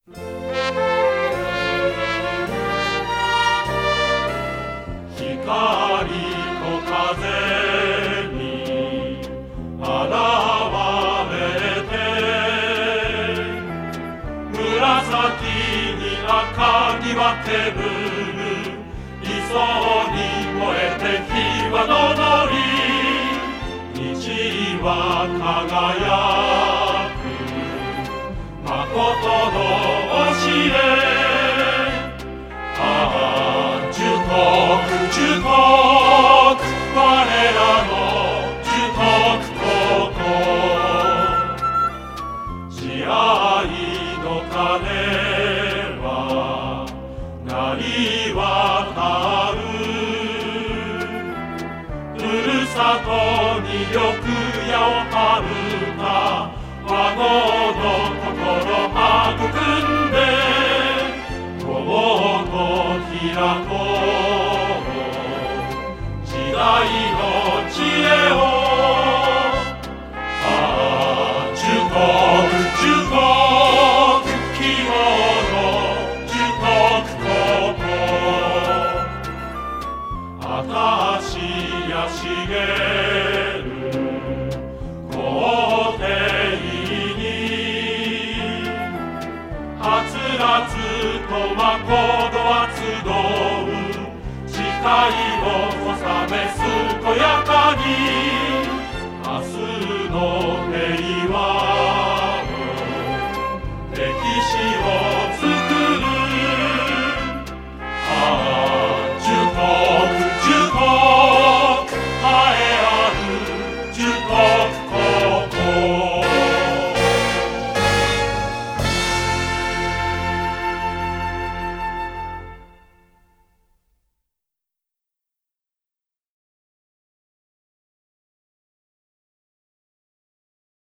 光と風に現れて、紫に赤にはけぶる磯に燃えて火は昇り、虹は輝くまことの教え。樹徳我らの樹徳ここ、慈愛の鐘は鳴り渡る、ふるさとに緑夜を張るか和合の心育んで、友と開こう時代の知恵を。樹徳樹徳希望の樹徳ここ、あたしや茂る校庭にはつらつとまこどは集う、誓いを納め健やかに